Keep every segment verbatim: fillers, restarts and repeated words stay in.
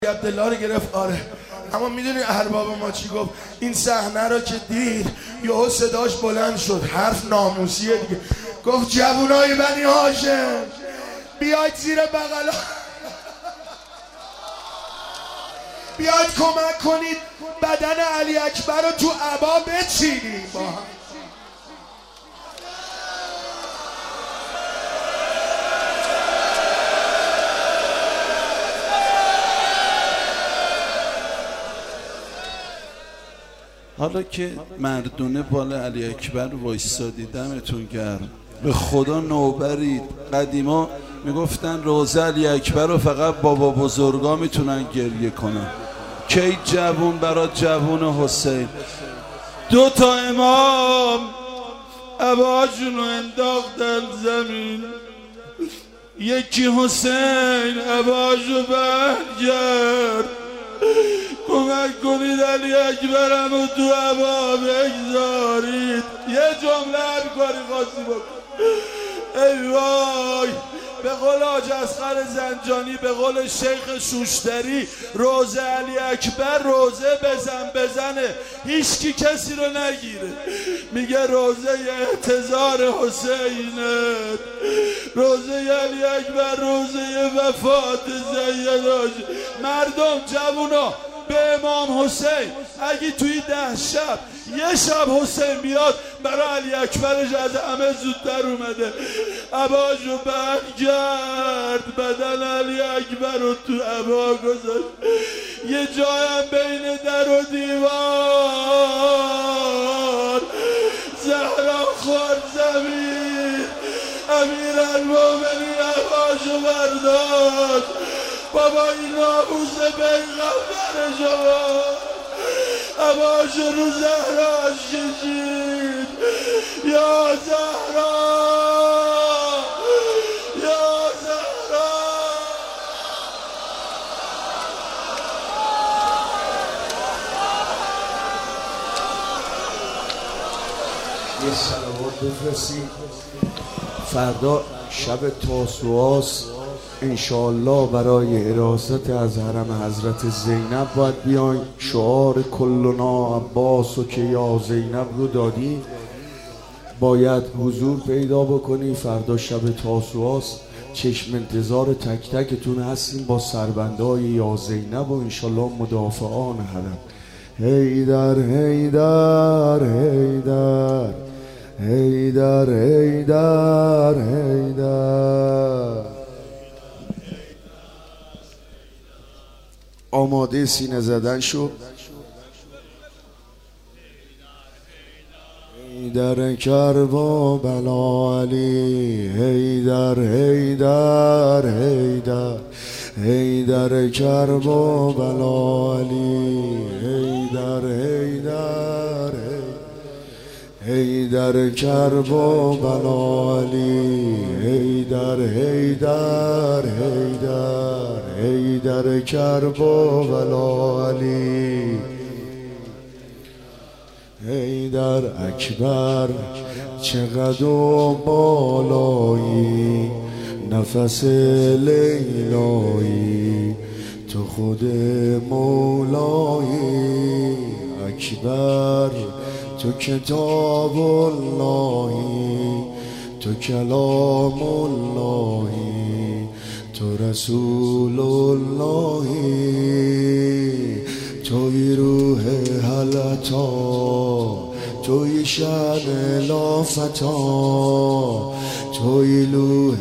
عبدالله رو گرفت. آره اما میدونی ارباب ما چی گفت؟ این صحنه رو که دید یهو صداش بلند شد، حرف ناموسیه دیگه. گفت جوونای بنی هاشم بیاید زیر بغلا، بیاید کمک کنید بدن علی اکبر رو تو عبا بچینیم با هم. حالا که مردونه بالا علی اکبر وایسادی دمتون گرم. به خدا نوبرید. قدیما میگفتن روزه علی اکبر رو فقط بابا بزرگا میتونن گریه کنن. کی جوون برا جوون حسین. دو تا امام عباشون رو انداختن زمین، یکی حسین عباشو برگرد. کمک کنید علی اکبرم رو تو عبا بگذارید. یه جمله هر کاری خواستی بکن. ای وای، به قول حاج اصغر زنجانی، به قول شیخ شوشتری، روزه علی اکبر روزه بزن بزنه، هیچکی کسی رو نگیره. میگه روزه اعتذار حسینت، روزه علی اکبر روزه وفات زیداش. مردم جوونا به امام حسین اگه توی ده شب یه شب حسین بیاد برای علی اکبرش از همه زودتر اومده. عباشو برگرد، بدن علی اکبر رو تو عبا گذاشت. یه جایم بین در و دیوار زهرا خورد زمین. امیر المومنین عباشو برداشت. بابا این ناموس پیغمبر شما عباش رو زهراش کشید. یا زهرا یا زهرا. یه صلوات بفرستیم. فردا شب تاسوعاست انشاءالله برای حراست از حرم حضرت زینب باید بیاین. شعار کلنا عباس و که یا زینب رو دادی، باید حضور پیدا بکنی. فردا شب تاسوعاست، چشم انتظار تک تکتون هستیم با سربندهای یا زینب و انشاءالله مدافعان حرم. هیدر هیدر هیدر هیدر هیدر هیدر. آماده سینه زدن شو. هیدر کربا بلا علی، هیدر هیدر هیدر هیدر کربا بلا علی، هیدر هیدر هیدر کربا بلا علی، هیدر هیدر هیدر هیدر کربا بلا علی. هیدر اکبر چقدر بالایی، نفس لیلایی، تو خود مولایی. اکبر تو کتاب اللهی، تو کلام اللهی، تو رسول اللهی. توی روح حلتا، توی شأن لافتا، توی لوح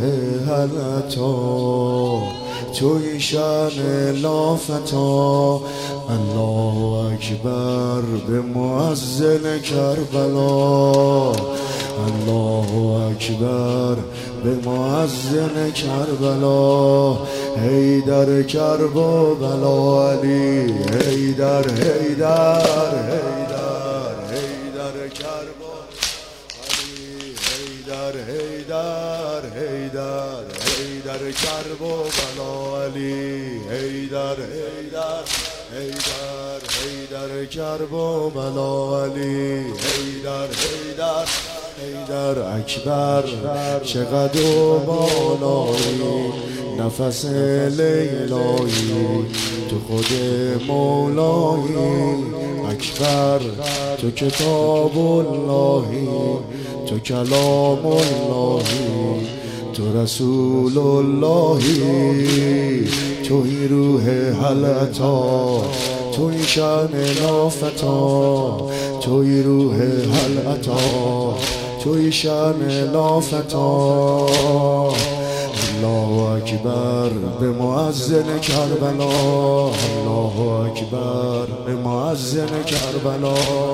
حلتا، توی شأن لافتا. الله اکبر به مؤذن کربلا، الله اکبر به مؤذن کربلا. هیدر کربا بلا علی، هیدر هیدر هیدر هیدر کربا علی، هیدر هیدر هیدر هیدر کربا بلا علی، هیدر هیدر هیدر هیدر کربا بلا علی، هیدر هیدر هیدر اکبر چقدر بالایی، نفس لیلایی تو خود مولایی اکبر تو کتاب اللهی تو کلام اللهی تو رسول اللهی توی روح حلعتا توی شان لافتا توی روح حلعتا توی شان لافتا الله اکبر به مؤذن کربلا الله اکبر به مؤذن کربلا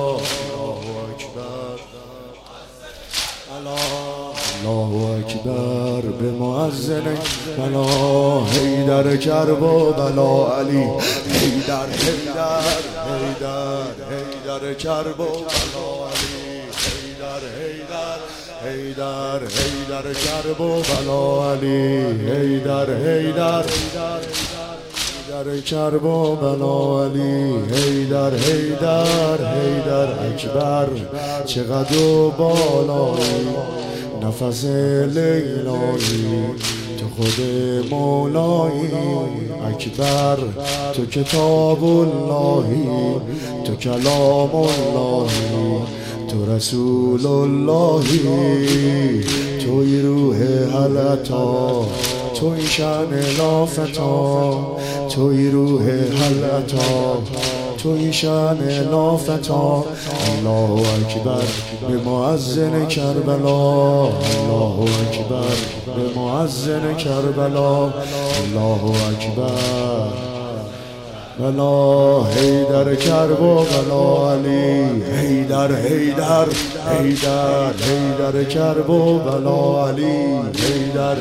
الله اکبر به مؤذن بلا حیدر کرب و بلا علی حیدر حیدر حیدر حیدر کرب و بلا علی حیدر حیدر حیدر حیدر کرب و بلا علی حیدر حیدر حیدر کرب و بلا علی حیدر حیدر حیدر اکبر چقدر و بالایی نفس لیلایی تو خود مولایی اکبر تو کتاب اللهی تو کلام اللهی تو رسول اللهی توی روح حلعتا توی شان لافتا توی روح حلعتا توی شان لافتا الله اکبر به مؤذن کربلا الله اکبر به مؤذن کربلا الله اکبر بلا حیدر کرب و بلا علی حیدر حیدر حیدر حیدر کرب و بلا علی حیدر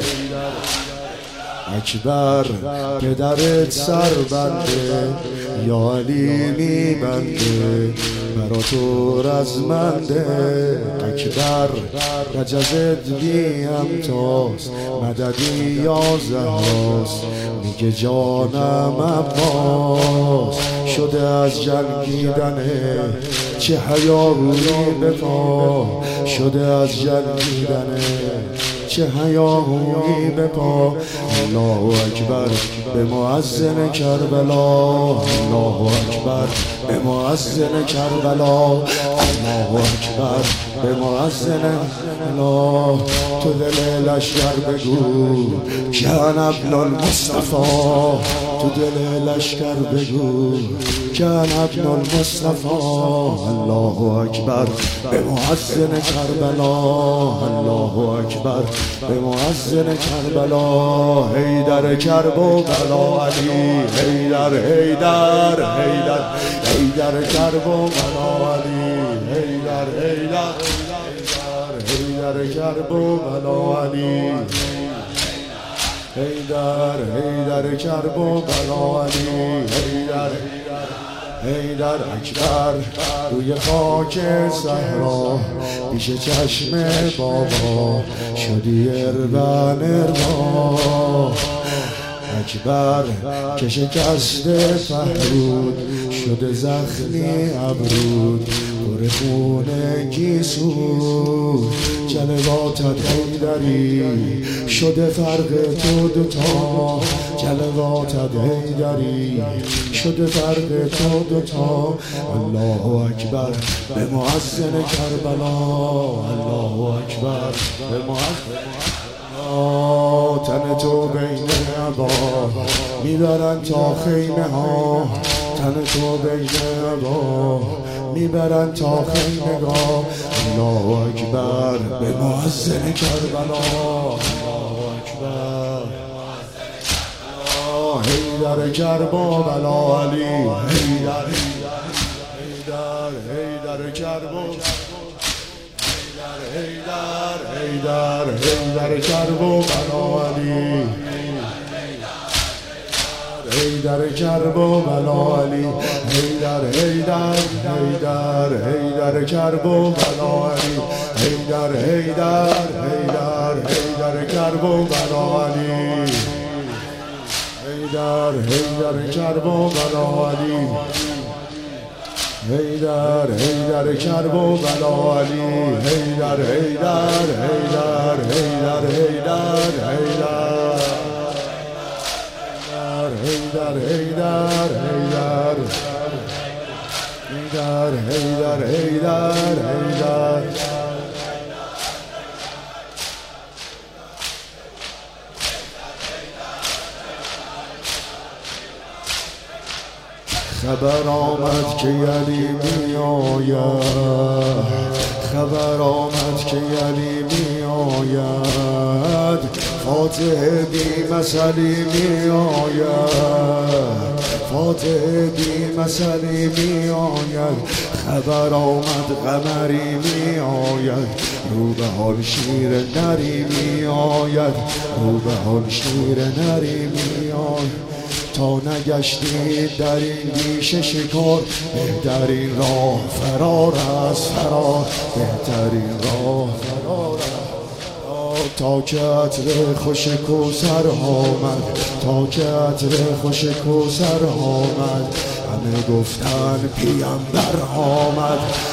اکبر پدرت سر بنده یا علی می بنده برا تو رزمنده اکبر رجزت بی همتاست مددی یا زهراست میگه جانم عباس شده از جنگیدنه چه حیاهویی به پا شده از جنگیدنه چه حیاهویی به پا الله اکبر به مؤذن کربلا الله اکبر به مؤذن کربلا الله اکبر به مؤذن الله تو دل لشکر بگو کان ابن المصطفى تو دل لشکر بگو کان ابن المصطفى الله اکبر به مؤذن کربلا الله اکبر به مؤذن کربلا حیدر کرب و بلا علی حیدر حیدر حیدر حیدر کرب و بلا علی حیدر حیدر حیدر کرب و بلا علی حیدر حیدر کرب و بلا علی حیدر حیدر اکبر روی خاک صحرا پیش چشم بابا شدی اربن اربا اکبر که شکست فهرود شده زخمی ابرود پر خون گیسو جلواتت حیدری شده فرق تو دوتا جلواتت حیدری شده فرق تو دوتا الله اکبر به مؤذن کربلا الله اکبر به مؤذن تن تو بین عبا میبرن تا خیمه ها تن تو بین عبا میبرن تا خیمه ها الله اکبر به مؤذن کربلا الله اکبر حیدر کرب و بلا علی حیدر حیدر حیدر کرب و حیدر حیدر حیدر کرب و بلا علی حیدر کرب و بلا علی حیدر حیدر حیدر حیدر کرب و بلا علی حیدر حیدر حیدر حیدر کرب و بلا علی حیدر حیدر کرب و بلا علی حیدر حیدر کرب و بلا علی حیدر حیدر حیدر حیدر حیدر حیدر هیدر هیدر هیدر هیدر هیدر هیدر هیدر خبر آمد که یلی می آید خبر آمد که یلی می آید فاتح بی مثلی می آید فاتح بی مثلی می آید خبر آمد قمری می آید رو به حال شیر نری می آید رو به حال شیر نری می آید تا نگشتید در این بیشه شکار بهترین راه فرار از فرار بهترین راه فرار تا که عطر خوش کوثر آمد تا که عطر خوش کوثر آمد همه گفتن پیامبر آمد